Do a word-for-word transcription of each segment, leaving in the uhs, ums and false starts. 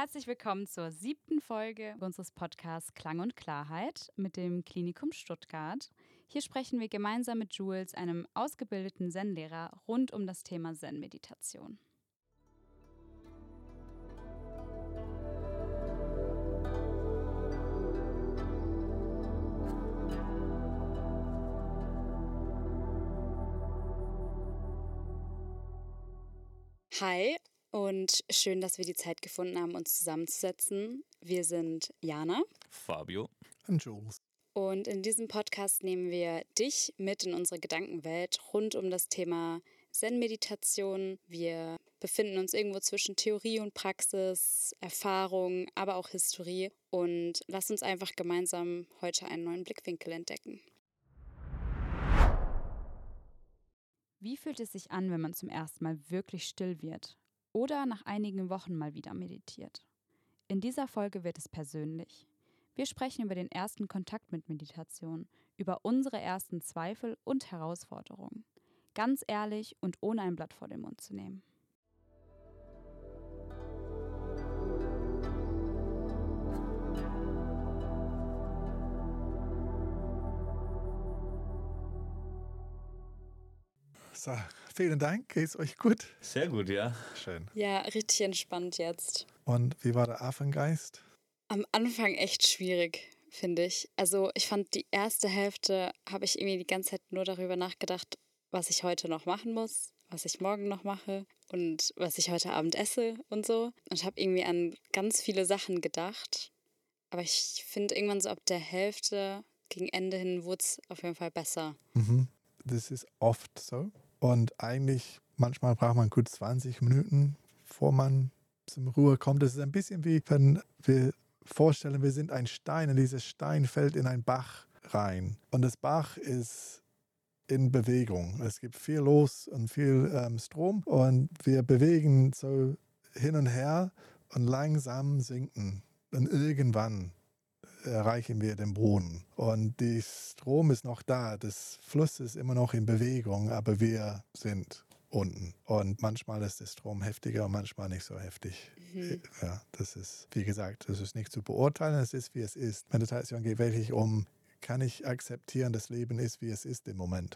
Herzlich willkommen zur siebten Folge unseres Podcasts Klang und Klarheit mit dem Klinikum Stuttgart. Hier sprechen wir gemeinsam mit Jules, einem ausgebildeten Zen-Lehrer, rund um das Thema Zen-Meditation. Hi und schön, dass wir die Zeit gefunden haben, uns zusammenzusetzen. Wir sind Jana, Fabio und Jules. Und in diesem Podcast nehmen wir dich mit in unsere Gedankenwelt rund um das Thema Zen-Meditation. Wir befinden uns irgendwo zwischen Theorie und Praxis, Erfahrung, aber auch Historie. Und lass uns einfach gemeinsam heute einen neuen Blickwinkel entdecken. Wie fühlt es sich an, wenn man zum ersten Mal wirklich still wird oder nach einigen Wochen mal wieder meditiert? In dieser Folge wird es persönlich. Wir sprechen über den ersten Kontakt mit Meditation, über unsere ersten Zweifel und Herausforderungen. Ganz ehrlich und ohne ein Blatt vor den Mund zu nehmen. So, vielen Dank. Geht's euch gut? Sehr gut, ja. Schön. Ja, richtig entspannt jetzt. Und wie war der Affengeist? Am Anfang echt schwierig, finde ich. Also ich fand, die erste Hälfte habe ich irgendwie die ganze Zeit nur darüber nachgedacht, was ich heute noch machen muss, was ich morgen noch mache und was ich heute Abend esse und so. Und habe irgendwie an ganz viele Sachen gedacht. Aber ich finde irgendwann so ab der Hälfte gegen Ende hin wurde es auf jeden Fall besser. Mhm. Das ist oft so. Und eigentlich, manchmal braucht man gut zwanzig Minuten, bevor man zum Ruhe kommt. Das ist ein bisschen wie, wenn wir vorstellen, wir sind ein Stein und dieser Stein fällt in einen Bach rein. Und das Bach ist in Bewegung. Es gibt viel los und viel ähm, Strom und wir bewegen so hin und her und langsam sinken. Und irgendwann erreichen wir den Boden. Und der Strom ist noch da, das Fluss ist immer noch in Bewegung, aber wir sind unten. Und manchmal ist der Strom heftiger und manchmal nicht so heftig. Mhm. Ja, das ist, wie gesagt, das ist nicht zu beurteilen, es ist, wie es ist. Meditation geht wirklich um, kann ich akzeptieren, das Leben ist, wie es ist im Moment.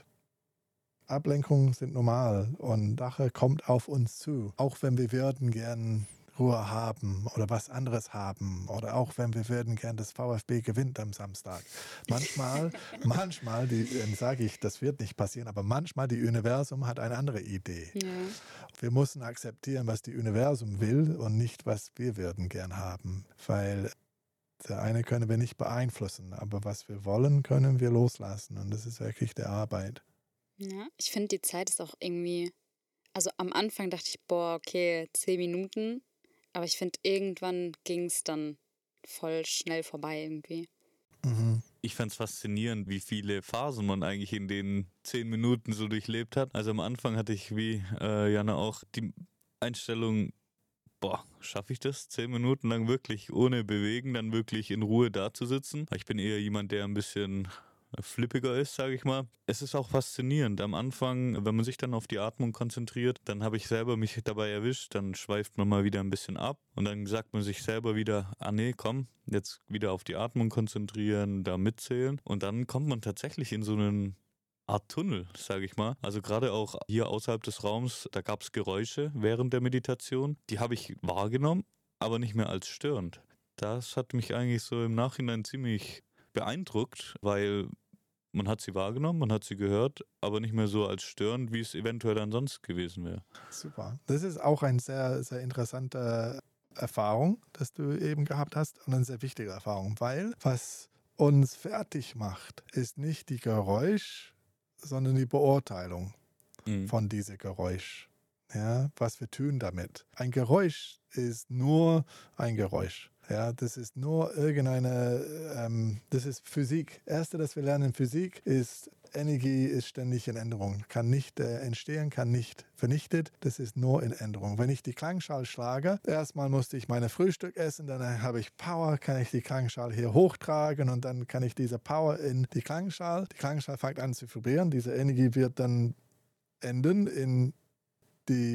Ablenkungen sind normal und Sache kommt auf uns zu. Auch wenn wir würden gern Ruhe haben oder was anderes haben oder auch wenn wir würden gern, das VfB gewinnt am Samstag. Manchmal, manchmal, dann sage ich, das wird nicht passieren, aber manchmal die Universum hat eine andere Idee. Ja. Wir müssen akzeptieren, was die Universum will und nicht, was wir würden gern haben, weil der eine können wir nicht beeinflussen, aber was wir wollen, können wir loslassen und das ist wirklich die Arbeit. Ja, ich finde, die Zeit ist auch irgendwie, also am Anfang dachte ich, boah, okay, zehn Minuten. Aber ich finde, irgendwann ging es dann voll schnell vorbei irgendwie. Mhm. Ich fand es faszinierend, wie viele Phasen man eigentlich in den zehn Minuten so durchlebt hat. Also am Anfang hatte ich, wie äh, Jana auch, die Einstellung, boah, schaffe ich das? Zehn Minuten lang wirklich ohne Bewegen, dann wirklich in Ruhe da zu sitzen. Ich bin eher jemand, der ein bisschen flippiger ist, sage ich mal. Es ist auch faszinierend. Am Anfang, wenn man sich dann auf die Atmung konzentriert, dann habe ich selber mich dabei erwischt, dann schweift man mal wieder ein bisschen ab und dann sagt man sich selber wieder, ah nee, komm, jetzt wieder auf die Atmung konzentrieren, da mitzählen und dann kommt man tatsächlich in so einen Art Tunnel, sage ich mal. Also gerade auch hier außerhalb des Raums, da gab es Geräusche während der Meditation, die habe ich wahrgenommen, aber nicht mehr als störend. Das hat mich eigentlich so im Nachhinein ziemlich beeindruckt, weil man hat sie wahrgenommen, man hat sie gehört, aber nicht mehr so als störend, wie es eventuell dann sonst gewesen wäre. Super. Das ist auch eine sehr, sehr interessante Erfahrung, dass du eben gehabt hast und eine sehr wichtige Erfahrung, weil was uns fertig macht, ist nicht die Geräusch, sondern die Beurteilung mhm. von diesem Geräusch. Ja, was wir tun damit. Ein Geräusch ist nur ein Geräusch. Ja, das ist nur irgendeine, ähm, das ist Physik. Das Erste, das wir lernen in Physik, ist, Energie ist ständig in Änderung. Kann nicht äh, entstehen, kann nicht vernichtet. Das ist nur in Änderung. Wenn ich die Klangschale schlage, erstmal musste ich meine Frühstück essen, dann habe ich Power, kann ich die Klangschale hier hochtragen und dann kann ich diese Power in die Klangschale. Die Klangschale fängt an zu vibrieren. Diese Energie wird dann enden in die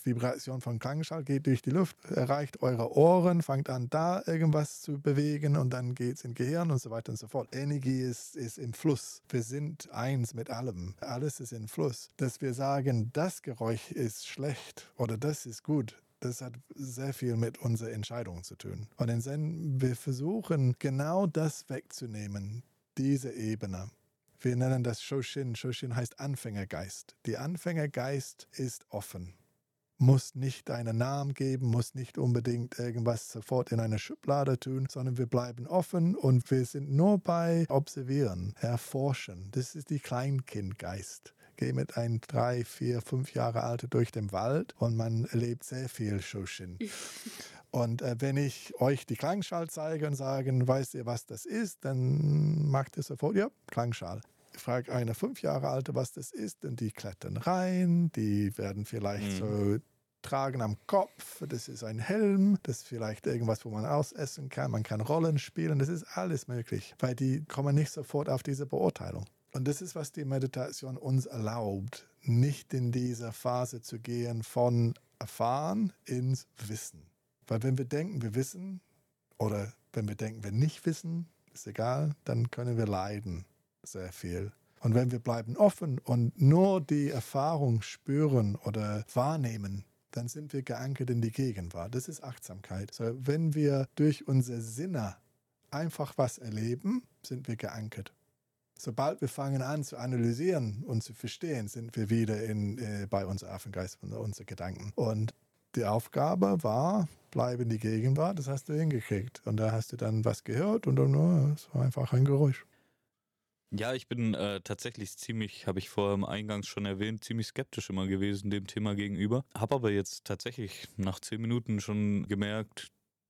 Vibration von Klangschall geht durch die Luft, erreicht eure Ohren, fangt an, da irgendwas zu bewegen und dann geht es ins Gehirn und so weiter und so fort. Energie ist, ist im Fluss. Wir sind eins mit allem. Alles ist im Fluss. Dass wir sagen, das Geräusch ist schlecht oder das ist gut, das hat sehr viel mit unserer Entscheidung zu tun. Und in Zen, wir versuchen genau das wegzunehmen, diese Ebene. Wir nennen das Shoshin. Shoshin heißt Anfängergeist. Der Anfängergeist ist offen. Muss nicht einen Namen geben, muss nicht unbedingt irgendwas sofort in eine Schublade tun, sondern wir bleiben offen und wir sind nur bei Observieren, Erforschen. Das ist die Kleinkindgeist. Gehe mit einem drei, vier, fünf Jahre Alter durch den Wald und man erlebt sehr viel Shoshin. Und äh, wenn ich euch die Klangschal zeige und sage, weißt ihr, was das ist, dann macht ihr sofort, ja, Klangschal. Ich frage eine fünf Jahre Alte, was das ist, und die klettern rein, die werden vielleicht mhm. so tragen am Kopf, das ist ein Helm, das ist vielleicht irgendwas, wo man ausessen kann, man kann Rollen spielen, das ist alles möglich, weil die kommen nicht sofort auf diese Beurteilung. Und das ist, was die Meditation uns erlaubt, nicht in diese Phase zu gehen von Erfahren ins Wissen. Weil wenn wir denken, wir wissen, oder wenn wir denken, wir nicht wissen, ist egal, dann können wir leiden sehr viel. Und wenn wir bleiben offen und nur die Erfahrung spüren oder wahrnehmen, dann sind wir geankert in die Gegenwart. Das ist Achtsamkeit. So, wenn wir durch unsere Sinne einfach was erleben, sind wir geankert. Sobald wir fangen an zu analysieren und zu verstehen, sind wir wieder in, äh, bei unserem Affengeist und unseren Gedanken. Und die Aufgabe war, bleib in die Gegenwart, das hast du hingekriegt. Und da hast du dann was gehört und dann, oh, das war einfach ein Geräusch. Ja, ich bin äh, tatsächlich ziemlich, habe ich vorher im Eingangs schon erwähnt, ziemlich skeptisch immer gewesen dem Thema gegenüber. Habe aber jetzt tatsächlich nach zehn Minuten schon gemerkt,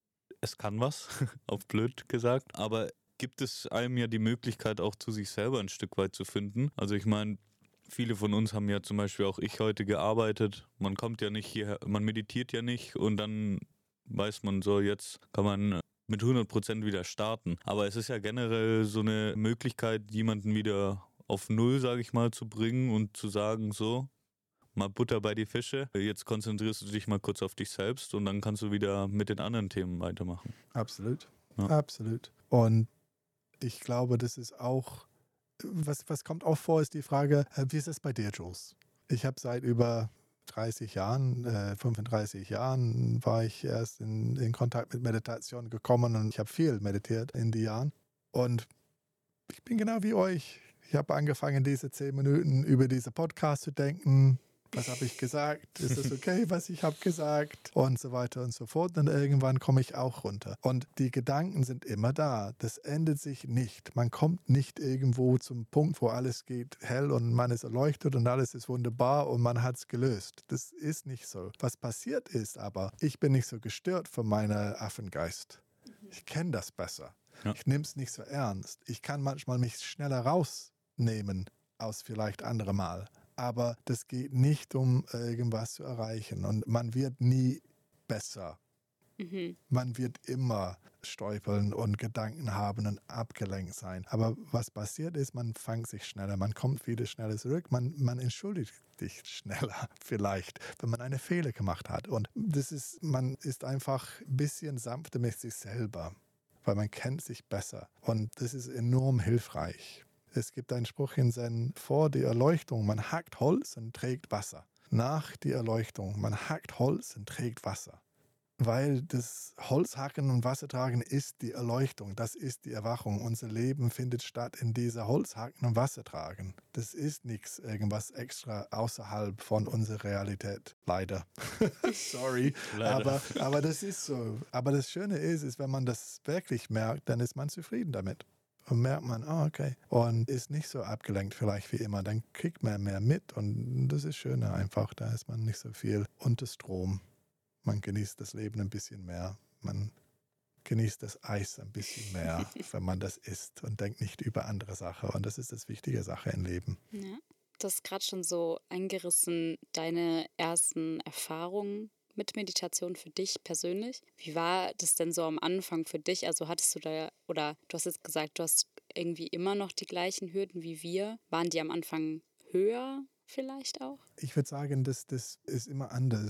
es kann was, auf blöd gesagt. Aber gibt es einem ja die Möglichkeit auch zu sich selber ein Stück weit zu finden. Also ich meine, viele von uns haben ja zum Beispiel auch ich heute gearbeitet. Man kommt ja nicht hierher, man meditiert ja nicht und dann weiß man so, jetzt kann man mit hundert Prozent wieder starten. Aber es ist ja generell so eine Möglichkeit, jemanden wieder auf Null, sage ich mal, zu bringen und zu sagen, so, mal Butter bei die Fische. Jetzt konzentrierst du dich mal kurz auf dich selbst und dann kannst du wieder mit den anderen Themen weitermachen. Absolut, ja. absolut. Und ich glaube, das ist auch, was, was kommt auch vor, ist die Frage, wie ist es bei dir, Jules? Ich habe seit über dreißig Jahren, äh, fünfunddreißig Jahren war ich erst in, in Kontakt mit Meditation gekommen und ich habe viel meditiert in die Jahren. Und ich bin genau wie euch. Ich habe angefangen, diese zehn Minuten über diese Podcast zu denken. Was habe ich gesagt? Ist es okay, was ich habe gesagt? Und so weiter und so fort. Und irgendwann komme ich auch runter. Und die Gedanken sind immer da. Das ändert sich nicht. Man kommt nicht irgendwo zum Punkt, wo alles geht hell und man ist erleuchtet und alles ist wunderbar und man hat es gelöst. Das ist nicht so. Was passiert ist aber, ich bin nicht so gestört von meinem Affengeist. Ich kenne das besser. Ja. Ich nehme es nicht so ernst. Ich kann manchmal mich schneller rausnehmen als vielleicht andere Mal. Aber das geht nicht um irgendwas zu erreichen. Und man wird nie besser. Mhm. Man wird immer stolpern und Gedanken haben und abgelenkt sein. Aber was passiert ist, man fängt sich schneller, man kommt wieder schneller zurück, man, man entschuldigt sich schneller vielleicht, wenn man einen Fehler gemacht hat. Und das ist, man ist einfach ein bisschen sanfter mit sich selber, weil man kennt sich besser. Und das ist enorm hilfreich. Es gibt einen Spruch in Zen, vor der Erleuchtung, man hackt Holz und trägt Wasser. Nach der Erleuchtung, man hackt Holz und trägt Wasser. Weil das Holzhacken und Wassertragen ist die Erleuchtung, das ist die Erwachung. Unser Leben findet statt in dieser Holzhacken und Wassertragen. Das ist nichts, irgendwas extra außerhalb von unserer Realität. Leider. Sorry. Leider. Aber, aber das ist so. Aber das Schöne ist, ist, wenn man das wirklich merkt, dann ist man zufrieden damit. Und merkt man, ah, okay, und ist nicht so abgelenkt vielleicht wie immer, dann kriegt man mehr mit und das ist schöner einfach, da ist man nicht so viel unter Strom. Man genießt das Leben ein bisschen mehr, man genießt das Eis ein bisschen mehr, wenn man das isst und denkt nicht über andere Sachen und das ist das wichtige Sache im Leben. Ja, du hast gerade schon so eingerissen, deine ersten Erfahrungen mit Meditation für dich persönlich. Wie war das denn so am Anfang für dich? Also hattest du da, oder du hast jetzt gesagt, du hast irgendwie immer noch die gleichen Hürden wie wir. Waren die am Anfang höher vielleicht auch? Ich würde sagen, das, das ist immer anders.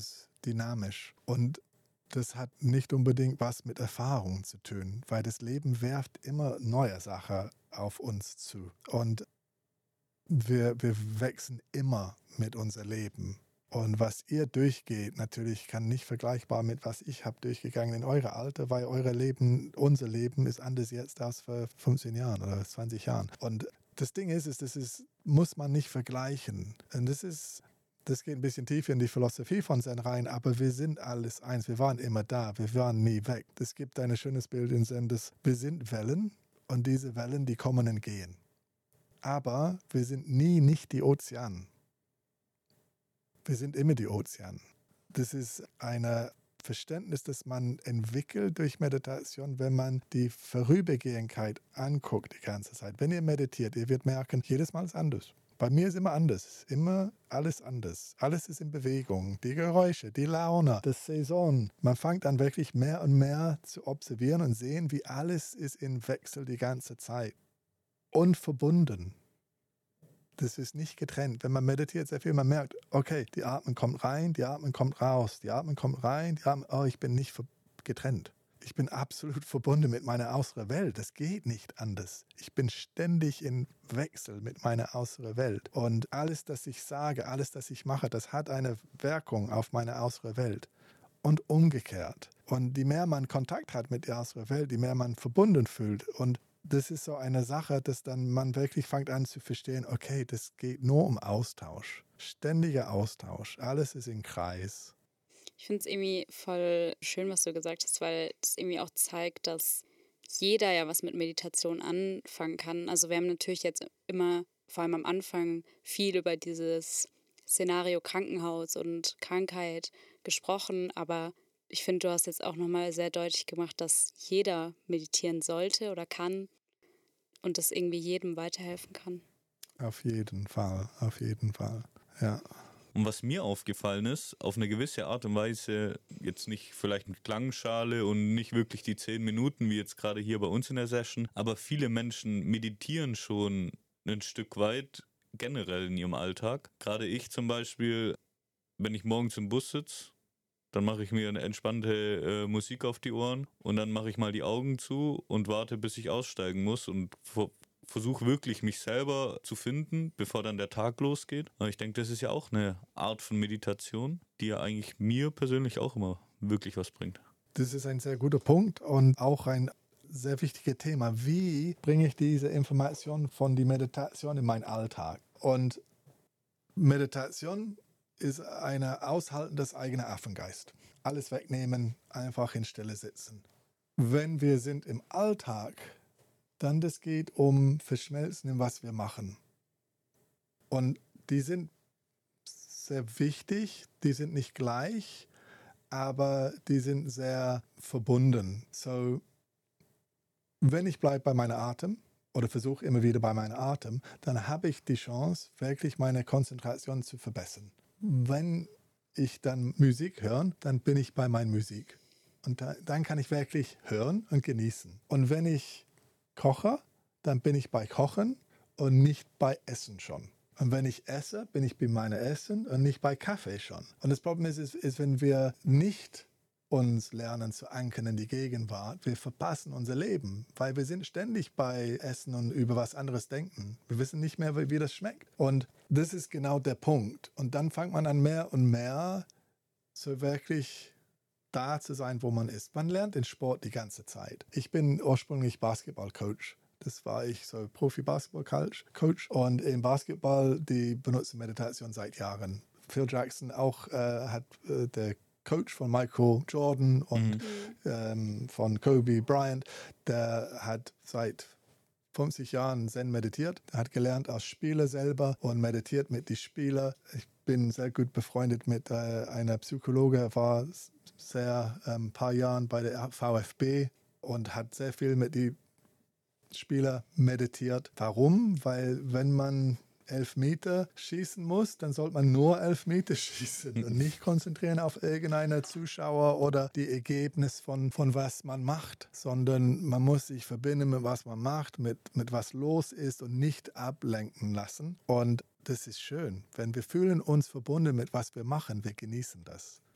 dynamisch. Und das hat nicht unbedingt was mit Erfahrung zu tun, weil das Leben werft immer neue Sachen auf uns zu. Und wir, wir wachsen immer mit unserem Leben. Und was ihr durchgeht, natürlich kann nicht vergleichbar mit was ich habe durchgegangen in eurem Alter, weil euer Leben, unser Leben ist anders jetzt als vor fünfzehn Jahren oder zwanzig Jahren. Und das Ding ist, ist das ist, muss man nicht vergleichen. Und das ist, das geht ein bisschen tiefer in die Philosophie von Zen rein, aber wir sind alles eins. Wir waren immer da, wir waren nie weg. Es gibt ein schönes Bild in Zen, dass wir sind Wellen und diese Wellen, die kommen und gehen. Aber wir sind nie nicht die Ozean. Wir sind immer die Ozean. Das ist ein Verständnis, das man entwickelt durch Meditation, wenn man die Vorübergehenkeit anguckt die ganze Zeit. Wenn ihr meditiert, ihr werdet merken, jedes Mal ist anders. Bei mir ist immer anders, immer alles anders. Alles ist in Bewegung, die Geräusche, die Laune, das Saison. Man fängt an wirklich mehr und mehr zu observieren und sehen, wie alles ist in Wechsel die ganze Zeit. Und verbunden. Das ist nicht getrennt. Wenn man meditiert sehr viel, man merkt, okay, die Atmung kommt rein, die Atmung kommt raus, die Atmung kommt rein, die Atmung, oh, ich bin nicht getrennt. Ich bin absolut verbunden mit meiner äußeren Welt. Das geht nicht anders. Ich bin ständig in Wechsel mit meiner äußeren Welt. Und alles, das ich sage, alles, das ich mache, das hat eine Wirkung auf meine äußere Welt. Und umgekehrt. Und je mehr man Kontakt hat mit der äußeren Welt, je mehr man verbunden fühlt. Und das ist so eine Sache, dass dann man wirklich fängt an zu verstehen, okay, das geht nur um Austausch. Ständiger Austausch. Alles ist im Kreis. Ich finde es irgendwie voll schön, was du gesagt hast, weil es irgendwie auch zeigt, dass jeder ja was mit Meditation anfangen kann. Also wir haben natürlich jetzt immer, vor allem am Anfang, viel über dieses Szenario Krankenhaus und Krankheit gesprochen, aber ich finde, du hast jetzt auch nochmal sehr deutlich gemacht, dass jeder meditieren sollte oder kann und das irgendwie jedem weiterhelfen kann. Auf jeden Fall, auf jeden Fall, ja. Und was mir aufgefallen ist, auf eine gewisse Art und Weise, jetzt nicht vielleicht mit Klangschale und nicht wirklich die zehn Minuten, wie jetzt gerade hier bei uns in der Session, aber viele Menschen meditieren schon ein Stück weit generell in ihrem Alltag. Gerade ich zum Beispiel, wenn ich morgens im Bus sitze, dann mache ich mir eine entspannte äh, Musik auf die Ohren und dann mache ich mal die Augen zu und warte, bis ich aussteigen muss und ver- versuche wirklich, mich selber zu finden, bevor dann der Tag losgeht. Aber ich denke, das ist ja auch eine Art von Meditation, die ja eigentlich mir persönlich auch immer wirklich was bringt. Das ist ein sehr guter Punkt und auch ein sehr wichtiges Thema. Wie bringe ich diese Information von der Meditation in meinen Alltag? Und Meditation ist ein Aushalten des eigenen Affengeist. Alles wegnehmen, einfach in Stille sitzen. Wenn wir sind im Alltag, dann das geht um Verschmelzen in was wir machen. Und die sind sehr wichtig, die sind nicht gleich, aber die sind sehr verbunden. So, wenn ich bleibe bei meinem Atem oder versuche immer wieder bei meinem Atem, dann habe ich die Chance, wirklich meine Konzentration zu verbessern. Wenn ich dann Musik höre, dann bin ich bei meiner Musik. Und da, dann kann ich wirklich hören und genießen. Und wenn ich koche, dann bin ich bei Kochen und nicht bei Essen schon. Und wenn ich esse, bin ich bei meinem Essen und nicht bei Kaffee schon. Und das Problem ist, ist, ist wenn wir nicht uns lernen zu ankern in die Gegenwart, wir verpassen unser Leben, weil wir sind ständig bei Essen und über was anderes denken. Wir wissen nicht mehr, wie, wie das schmeckt. Und das ist genau der Punkt. Und dann fängt man an, mehr und mehr so wirklich da zu sein, wo man ist. Man lernt den Sport die ganze Zeit. Ich bin ursprünglich Basketballcoach. Das war ich, so Profi-Basketball-Coach. Und im Basketball, die benutzen Meditation seit Jahren. Phil Jackson auch äh, hat äh, der Coach von Michael Jordan und mhm. ähm, von Kobe Bryant, der hat seit fünfzig Jahren Zen meditiert. Er hat gelernt als Spieler selber und meditiert mit den Spielern. Ich bin sehr gut befreundet mit äh, einer Psychologe. Er war sehr ein ähm, paar Jahren bei der VfB und hat sehr viel mit den Spielern meditiert. Warum? Weil wenn man elf Meter schießen muss, dann sollte man nur elf Meter schießen und nicht konzentrieren auf irgendeinen Zuschauer oder die Ergebnis von, von was man macht, sondern man muss sich verbinden mit was man macht, mit, mit was los ist und nicht ablenken lassen. Und das ist schön. Wenn wir fühlen uns verbunden mit was wir machen, wir genießen das.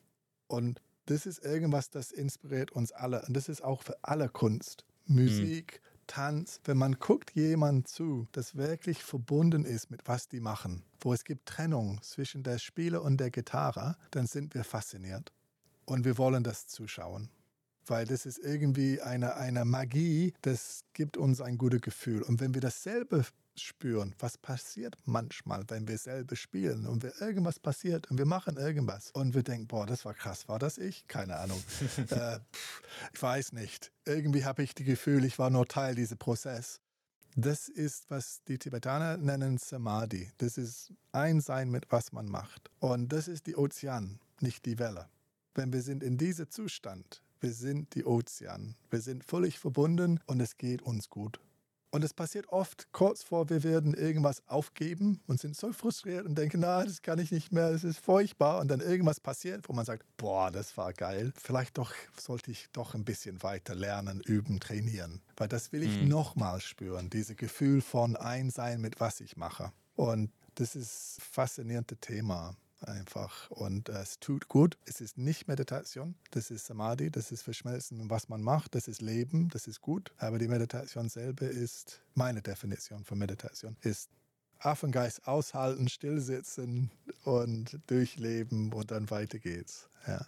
Und das ist irgendwas, das inspiriert uns alle. Und das ist auch für alle Kunst. Musik, mhm. Tanz. Wenn man guckt jemand zu, das wirklich verbunden ist mit was die machen, wo es gibt Trennung zwischen der Spieler und der Gitarre, dann sind wir fasziniert. Und wir wollen das zuschauen. Weil das ist irgendwie eine, eine Magie, das gibt uns ein gutes Gefühl. Und wenn wir dasselbe spüren, was passiert manchmal, wenn wir selber spielen und wir irgendwas passiert und wir machen irgendwas und wir denken, boah, das war krass, war das ich? Keine Ahnung. äh, pff, ich weiß nicht. Irgendwie habe ich das Gefühl, ich war nur Teil dieses Prozesses. Das ist, was die Tibetaner nennen Samadhi. Das ist Einsein mit was man macht. Und das ist die Ozean, nicht die Welle. Wenn wir sind in diesem Zustand, wir sind die Ozean, wir sind völlig verbunden und es geht uns gut. Und es passiert oft kurz vor, wir werden irgendwas aufgeben und sind so frustriert und denken, na, das kann ich nicht mehr, das ist furchtbar. Und dann irgendwas passiert, wo man sagt, boah, das war geil. Vielleicht doch sollte ich doch ein bisschen weiter lernen, üben, trainieren. Weil das will ich mhm. nochmal spüren, dieses Gefühl von Einsein mit was ich mache. Und das ist ein faszinierendes Thema. Einfach. Und äh, es tut gut. Es ist nicht Meditation, das ist Samadhi, das ist Verschmelzen, was man macht, das ist Leben, das ist gut. Aber die Meditation selber ist, meine Definition von Meditation, ist Affengeist aushalten, stillsitzen und durchleben und dann weiter geht's. Ja.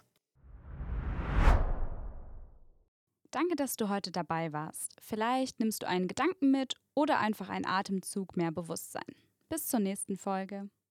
Danke, dass du heute dabei warst. Vielleicht nimmst du einen Gedanken mit oder einfach einen Atemzug mehr Bewusstsein. Bis zur nächsten Folge.